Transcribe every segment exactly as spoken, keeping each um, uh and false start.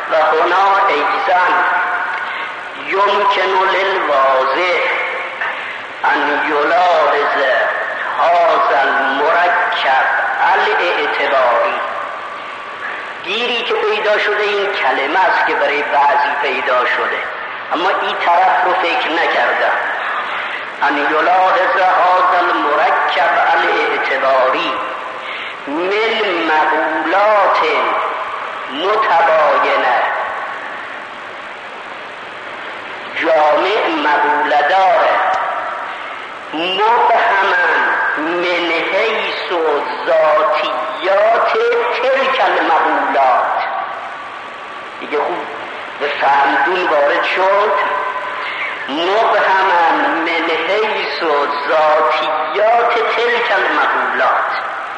و هنا ایزن یمکن للواضح ان یلاحظ هذا المرکب الاعتباری. گیری که پیدا شده این کلمه است که برای بعضی پیدا شده، اما این طرف رو فکر نکردم. ان یلاحظ هذا المرکب الاعتباری من مقولات متباینه، جامع مقوله داره، مبهما من حیث ذاتیات تلک المقولات. دیگه خوب به فهمدون وارد شد. مبهما من حیث ذاتیات تلک المقولات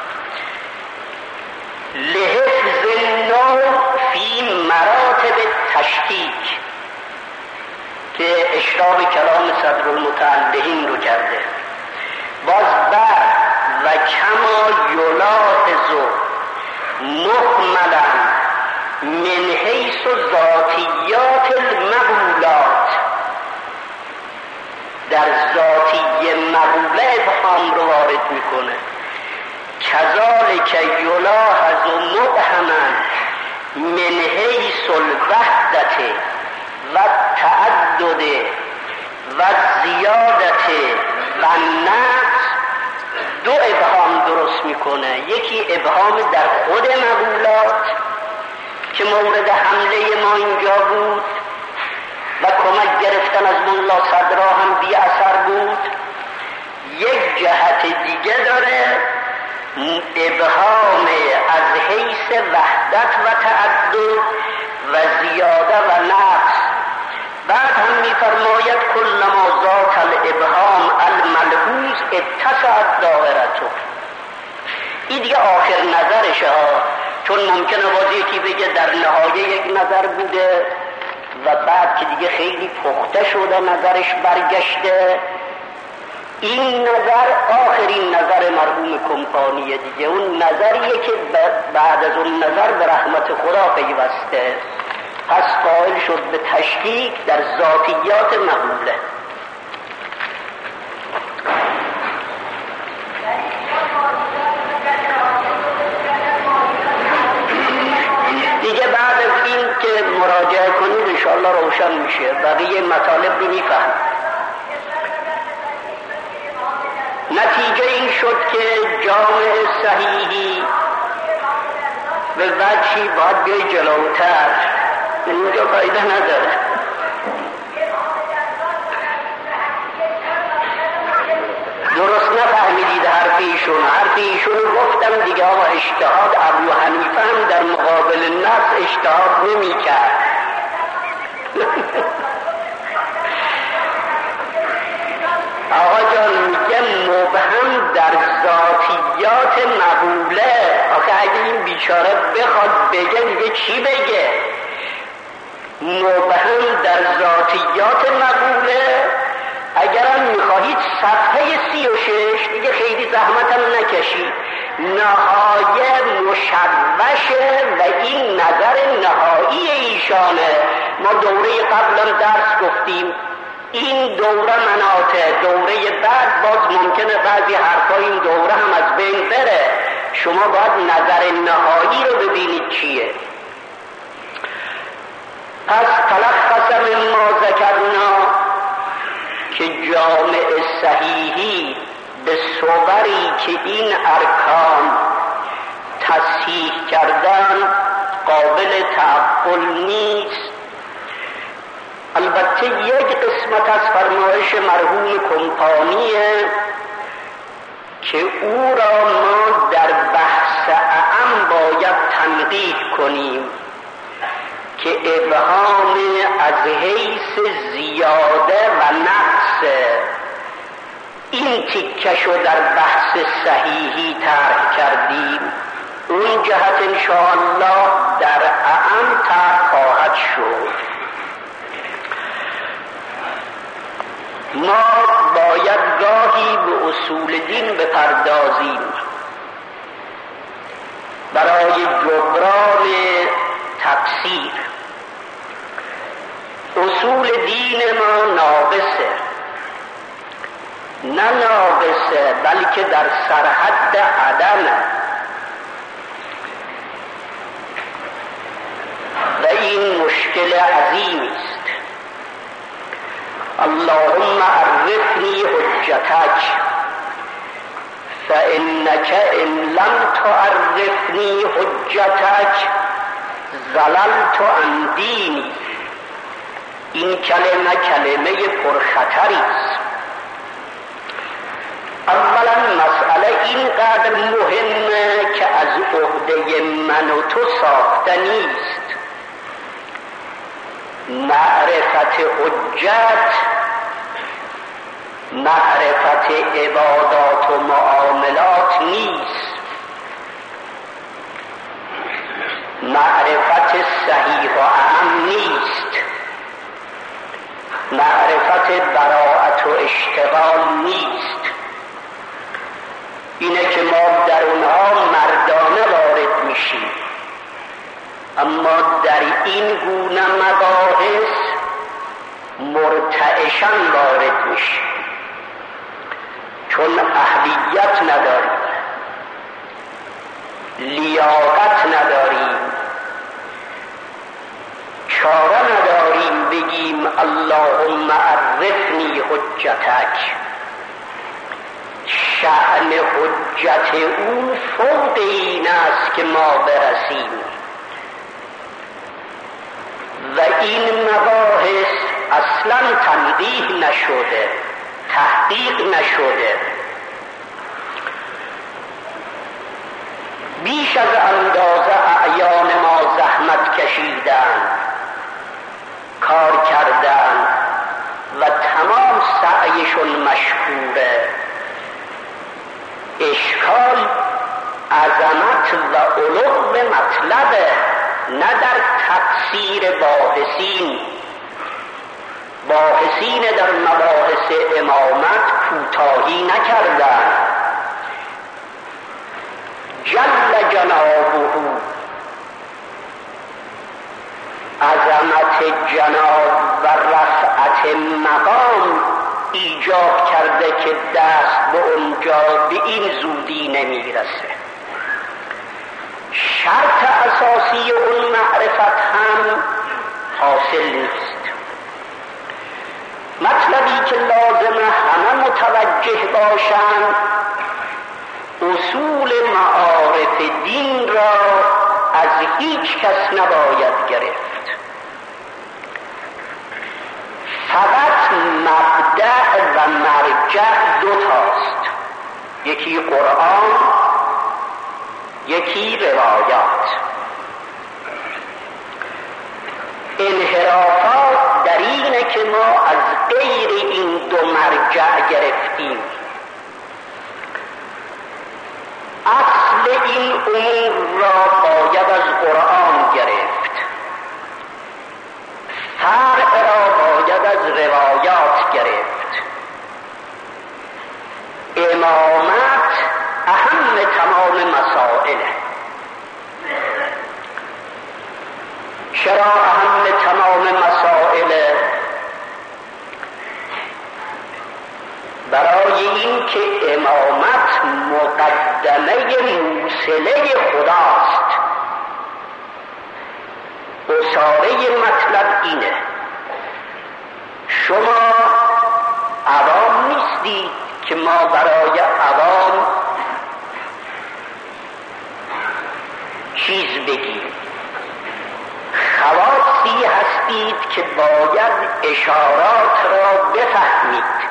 لحفظ النوع فی مراتب تشکیک، که اشراق کلام صدر المتعلقین رو کرده. باز بر و کما یلاحظ محملا من حیث ذاتیات المقولات، در ذاتی مقوله ابهام رو وارد میکنه. کذالک یلاحظ مبهما من حیث الوحدت و تعدد و زیادت و نقص، دو ابهام درست میکنه. یکی ابهام در خود مقولات که مورد حمله ما اینجا بود و کمک گرفتن از مولا صدرا هم بی اثر بود. یک جهت دیگه داره، ابهام از حیث وحدت و تعدد و زیاده و نقص. بعد هم می‌فرماید کلما ذاک الابهام الملحوظ اتسعت دائرته. این دیگه آخر نظرشه ها، چون ممکنه باز یکی بگه در نهایه یک نظر بوده و بعد که دیگه خیلی پخته شده نظرش برگشته. این نظر آخرین نظر مرحوم کمپانیه دیگه، اون نظریه که بعد از اون نظر به رحمت خدا پیوسته. پس قائل شد به تشکیک در ذاتیات مقوله. دیگه بعد از این که مراجعه کنید انشاءالله روشن میشه، بقیه مطالب رو میفهم. نتیجه این شد که جامع صحیحی به وجهی باید بیای جلوتر، اینجا فایده نداره. درست نفهمیدید حرف ایشون. حرف ایشون گفتم دیگه آقا اجتهاد ابو حنیفه هم در مقابل نص اجتهاد نمی کرد. آقا جان میگه مبهم در ذاتیات مقوله. آخه اگه این بیچاره بخواد بگه دیگه چی بگه؟ مبهم در ذاتیات مقوله. اگرم میخواهید صفحه سی و شش دیگه خیلی زحمتم نکشید، نهایه مشوشه و این نظر نهایی ایشانه. ما دوره قبلم درس گفتیم این دوره مناطه، دوره بعد باز ممکنه بعضی حرفای این دوره هم از بین بره. شما باید نظر نهایی رو ببینید چیه. پس تلخص مما ذکرنا که جامع صحیحی به صوری که این ارکان تصحیح کردن قابل تعقل نیست. البته یک قسمت از فرمایش مرحوم کمپانیه که او را ما در بحث اعم باید تنقیح کنیم که ابهام از حیث زیاده و نقص. این تیکشو در بحث صحیحی طرح کردیم، اون جهت انشاءالله در اعم طرح خواهد شد. ما باید گاهی به اصول دین بپردازیم برای جبران تقصیر. اصول دین ما ناقصه، نه ناقصه بلکه در سرحد عدمه و این مشکل عظیمی است. اللهم عرفنی حجتک فانک ان لم تعرفنی حجتک ضللت عن دینی. این کلمه کلمه پرخطری است. اولا مسئله اینقدر مهمه که از عهده من و تو ساخته نیست. معرفت حجت معرفت عبادات و معاملات نیست، معرفت صحیح و اعم نیست، معرفت براءت و اشتغال نیست. اینه که ما در اونها مردانه وارد میشیم، اما در این گونه مباحث مرتعشاً وارد میشیم، چون اهلیت نداریم، لیاقت نداریم، چاره نداریم بگیم اللهم عرفنی حجتک. شأن حجت او فوق این است که ما برسیم و این مباحث اصلا تنبیه نشده، تحقیق نشده. بیش از اندازه اعیان ما زحمت کشیدن، کار کردن و تمام سعیشون مشکوره. اشکال عظمت و علو مطلبه، نه در تقصیر باحثین. باحثین در مباحث امامت کوتاهی نکردند. جل جنابه، عظمت جناب و رفعت مقام ایجاب کرده که دست به اونجا به این زودی نمیرسه. شرط اساسی اون معرفت هم حاصل نیست. مطلبی که لازمه همه متوجه باشند، اصول معارف دین را از هیچ کس نباید گرفت. فقط مبدأ و مرجع دو تاست، یکی قرآن، یکی روایات. انحرافات در اینه که ما از غیر این دو مرجع گرفتیم. اصل این امور را باید از قرآن گرفت، فرع را باید از روایات گرفت. امامت اهم تمام مسائله. چرا اهم تمام مسائله؟ برای این که امامت مقدمه موصله خداست. اصاره مطلب اینه، شما عوام نیستید که ما برای عوام چیز بگیم. خواصی هستید که باید اشارات را بفهمید.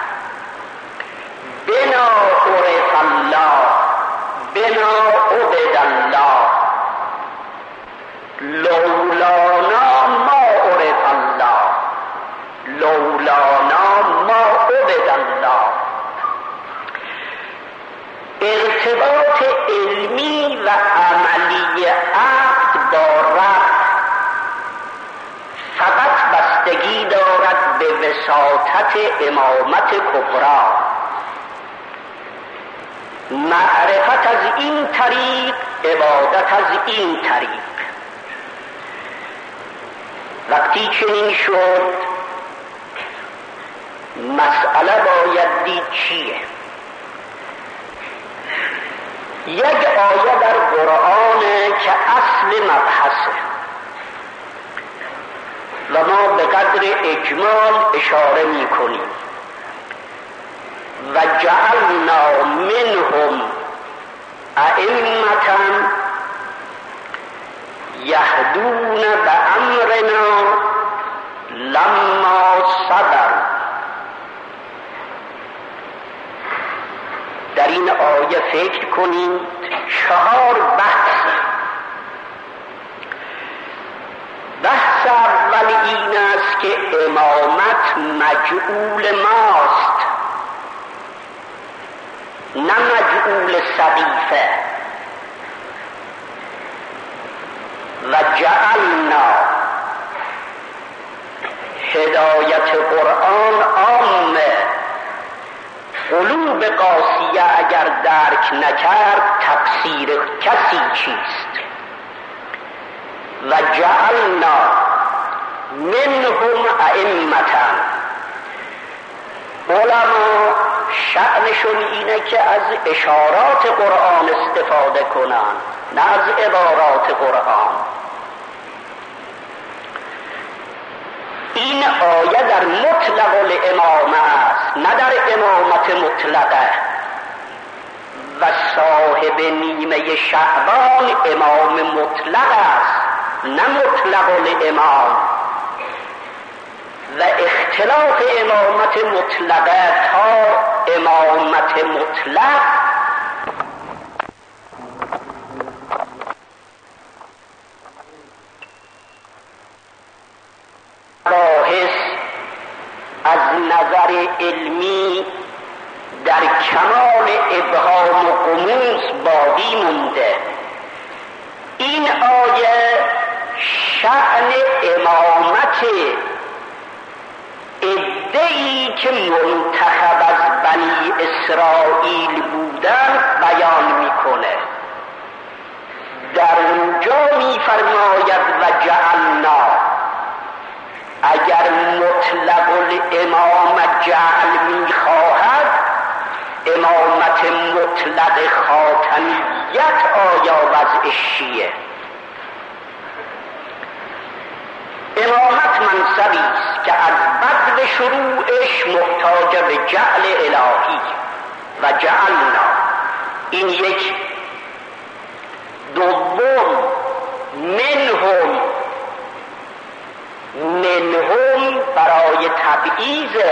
بنا عرف الله، بنا عبد الله، لولانا ما عرف الله، لولانا ما عبد الله. ارتباط علمی و عملی عبد با رب فقط بستگی دارد به وساطت امامت کبری. معرفت از این طریق، عبادت از این طریق. وقتی چنین شد مسئله باید دید چیه. یک آیه در قرآن که اصل مبحثه و ما به قدر اجمال اشاره می کنیم. و جعلنا منهم ائمة یهدون بأمرنا لما صبروا. در این آیه فکر کنید چهار بحث. بحث اول این است که امامت مجعول ماست، نه مجعول سقیفه. و جعلنا، هدایت قرآن عامه، قلوب قاسیه اگر درک نکرد تقصیر کسی چیست. و جعلنا منهم ائمة، علما شأنشون اینه که از اشارات قرآن استفاده کنن، نه از عبارات قرآن. این آیه در مطلق الامامه است، نه در امامت مطلقه. و صاحب نیمه شعبان امام مطلق است، نه مطلق الامام. و اختلاف امامت مطلقه تا امامت مطلق باحث از نظر علمی در کمال ابهام و غموض باقی مونده. این آیه شأن امامت عده‌ای که منتخب از بنی اسرائیل بودن بیان میکنه. در اونجا میفرماید و جعلنا، اگر مطلق الامام جعل میخواهد امامت مطلق خاتمیت آیا وضعش چیه؟ امامت منصبی است که از بدو شروعش محتاج به جعل الهی. و جعلنا این یک. دوم منهم، منهم برای تبعیض،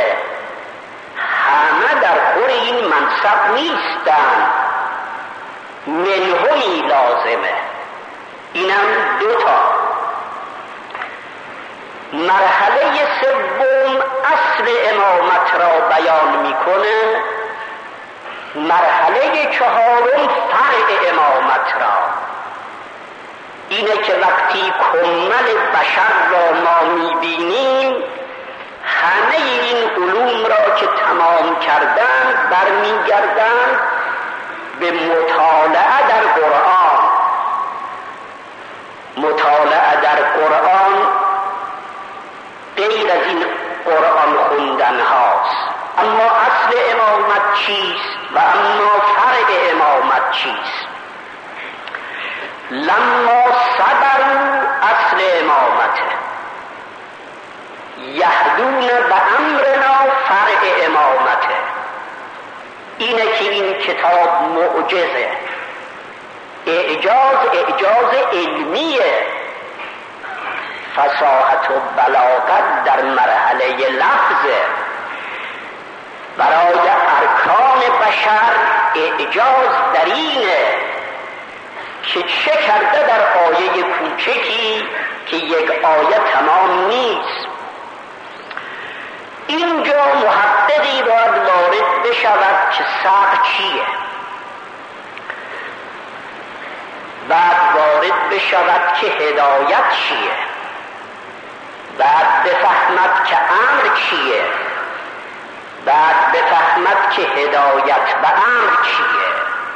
همه در خور این منصب نیستن، منهمی لازمه. اینم دوتا. مرحله سوم اصل امامت را بیان میکنه. مرحله چهارم فرع امامت را. اینه که وقتی کمل بشر را ما میبینیم همه این علوم را که تمام کردن برمیگردن به مطالعه در قرآن. مطالعه در قرآن غیر از این قرآن خوندن هاست. اما اصل امامت چیست و اما فرع امامت چیست؟ لما صبروا اصل امامته، یهدون به امرنا فرع امامته. اینه که این کتاب معجزه، اعجاز اعجاز علمیه. فصاحت و بلاغت در مرحله لفظه. برای ارکان بشر اعجاز در اینه که چه کرده در آیه کوچکی که یک آیه تمام نیست. اینجا محققی باید وارد بشود که صبر چیه، بعد وارد بشود که هدایت چیه، بعد بفهمد که امر چیه، بعد بفهمد که هدایت به امر چیه.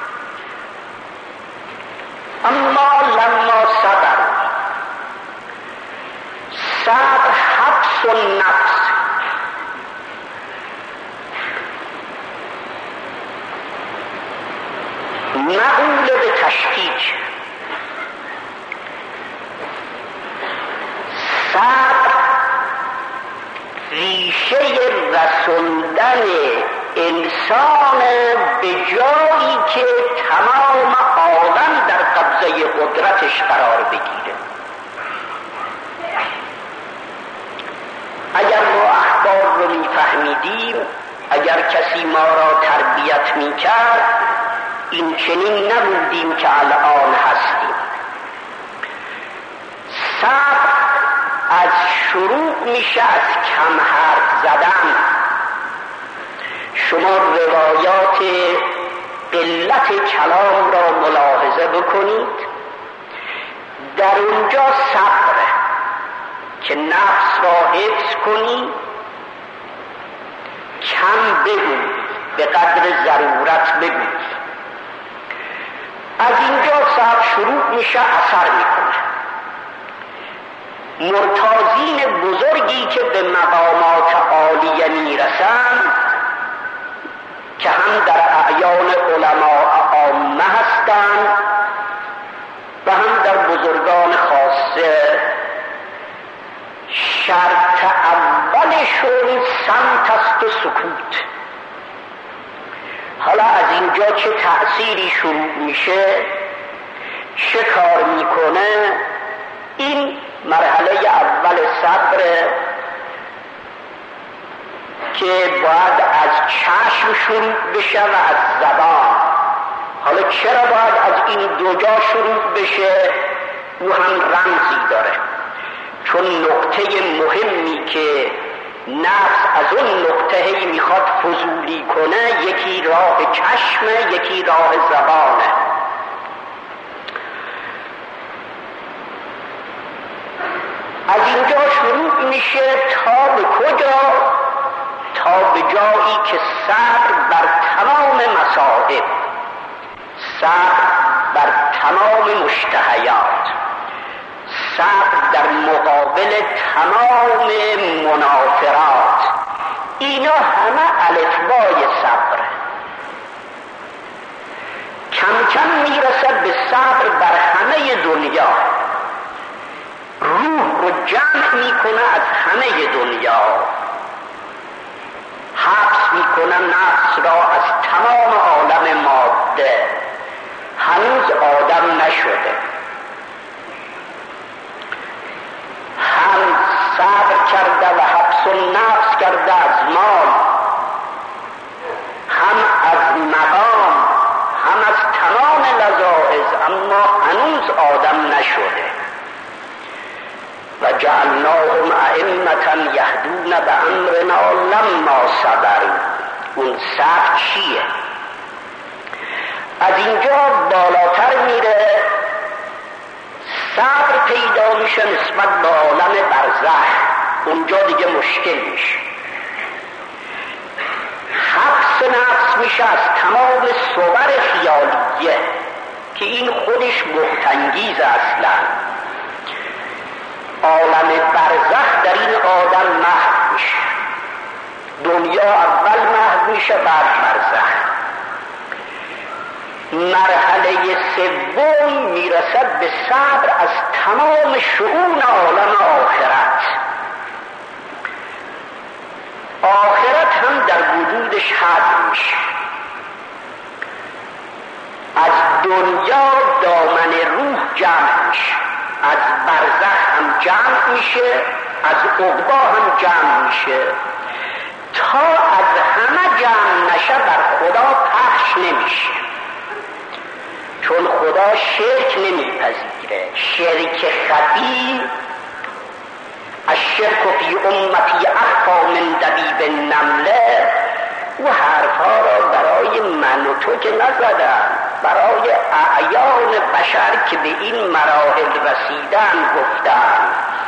اما لما صبر، صبر حبس النفس، مقول به تشکیک. صبر ریشه رسوندن انسان به جایی که تمام عالم در قبضه قدرتش قرار بگیره. اگر ما اخبار رو میفهمیدیم، اگر کسی ما را تربیت میکرد، این چنین نبودیم که الان هستیم. صبر از شروع میشه از کم حرف زدن. شما روایات قلت کلام را ملاحظه بکنید، در اونجا صبر که نفس را حفظ کنی، کم بگو، به قدر ضرورت بگو. از اینجا صبر شروع میشه اثر میکنه. مرتاضین بزرگی که به مقامات عالیه میرسند، که هم در اعیان علماء عامه هستند و هم در بزرگان خاصه، شرط اولشون صمت است و سکوت. حالا از اینجا چه تأثیری شروع میشه، چه کار میکنه؟ این مرحله اول صبر که باید از چشم شروع بشه و از زبان. حالا چرا باید از این دو جا شروع بشه؟ او هم رمزی داره، چون نقطه مهمی که نفس از اون نقطه میخواد فضولی کنه، یکی راه چشمه، یکی راه زبانه. از اینجا شروع میشه تا به کجا؟ تا به جایی که صبر بر تمام مصائب، صبر بر تمام مشتهیات، صبر در مقابل تمام منافرات، اینا همه الفبای صبر. کم کم میرسد به صبر بر همه دنیا، روح رو جمع میکنه از همه دنیا، حبس میکنه نفس را از تمام عالم ماده. هنوز آدم نشده، هم صبر کرده و حبس النفس کرده از مال، هم از مقام، هم از تمام لذائذ، اما هنوز آدم نشده. و جعلناهم ائمة یهدون بامرنا لما صبروا. اون صبر چیه؟ از اینجا بالاتر میره، صبر پیدا میشه نسبت به عالم برزخ. اونجا دیگه مشکل میشه، حبس نفس میشه از تمام صور خیالیه که این خودش بهت‌انگیز اصلا. عالم برزخ در این آدم محو میشه. دنیا اول محو میشه، بعد برزخ. مرحله سوم میرسد به صبر از تمام شؤون عالم آخرت. آخرت هم در وجودش حد میشه. از دنیا دامن روح جمع میشه، از برزخ هم جمع میشه، از عقبا هم جمع میشه. تا از همه جمع نشه بر خدا پخش نمیشه، چون خدا شرک نمیپذیره. شرک خفی، الشرک فی امتی اخفی من دبیب النمله، او حرفها را برای من و تو که نزدن، برای اعیان بشر که به این مراحل رسیدن گفتن.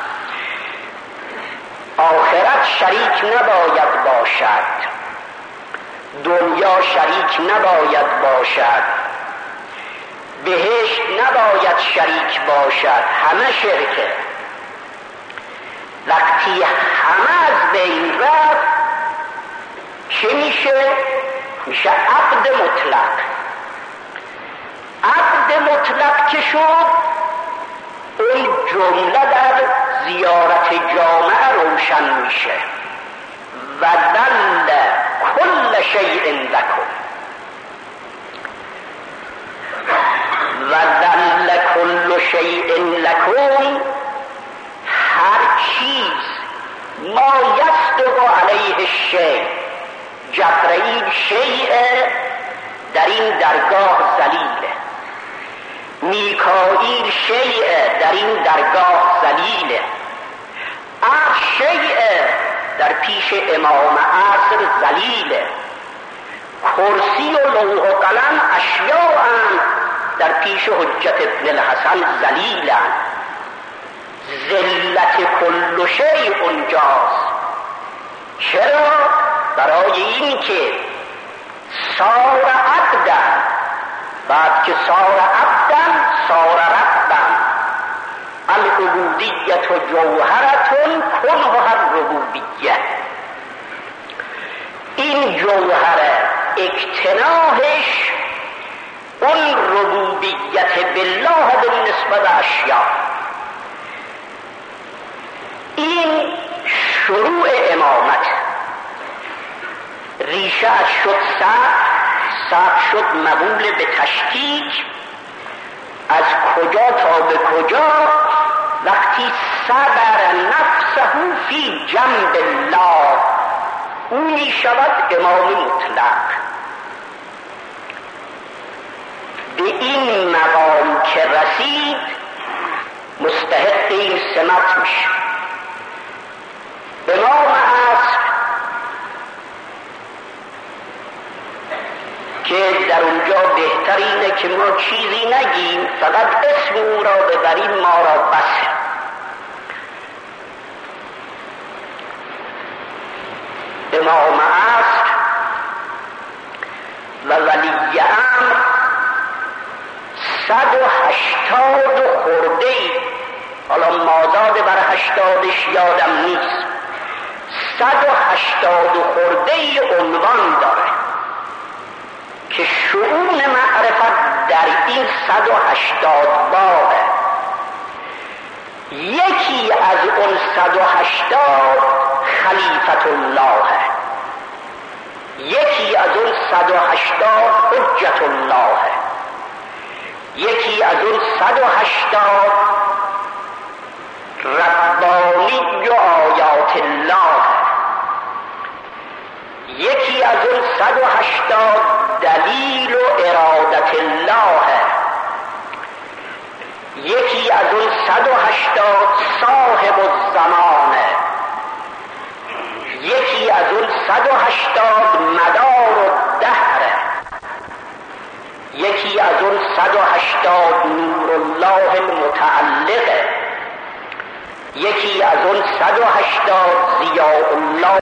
آخرت شریک نباید باشد، دنیا شریک نباید باشد، بهشت نباید شریک باشد، همه شرکه. وقتی همه از بین رفت چه میشه؟ میشه عبد مطلق. مطلق که شد، اون جمله در زیارت جامعه روشن میشه. و ذل کل شیء لکم، و ذل کل شیء لکم، هر چیز ما یصدق علیه الشیء، جبرئیل شیء در این درگاه ذلیله، میکائیل شیء در این درگاه ذلیله، عرش شیء در پیش امام عصر ذلیله، کرسی و لوح و قلم اشیاء در پیش حجت ابن الحسن ذلیلن. ذلت کل شیء اونجاست. چرا؟ برای این که صار عبدن، بعد که صار عبدن صار ربن. العبودیت جوهرتون کنها الربوبیه. این جوهره اکتناهش اون ربوبیت بالله بالنسبه به اشیاء. این شروع امامت. ریشه شد سقف، سقف شد مقول به تشکیک. از کجا تا به کجا؟ وقتی صبر نفسه فی جنب الله، او می شود امام مطلق. به این مقام که رسید مستحق این سمت میشه. امام عصر که در اونجا بهتر اینه که ما چیزی نگیم، فقط اسم او را ببریم، ما را بسه. امام عصر و ولی امر صد و هشتاد و خورده ای، حالا مازاد بر هشتادش یادم نیست، صد و هشتاد و خورده ای عنوان داره که شؤون معرفت در این صد و هشتاد بابه. یکی از اون صد و هشتاد خلیفت الله، یکی از اون صد و هشتاد حجت الله، یکی از اون صد و هشتاد ربانی و آیات الله، یکی از اون صد و هشتاد دلیل و ارادت الله، یکی از اون صد و هشتاد صاحب الزمانه، یکی از اون صد و هشتاد مدار الدهر، یکی از اون صد و هشتاد نور الله المتعلقه، یکی از اون صد و هشتاد ضیاء الله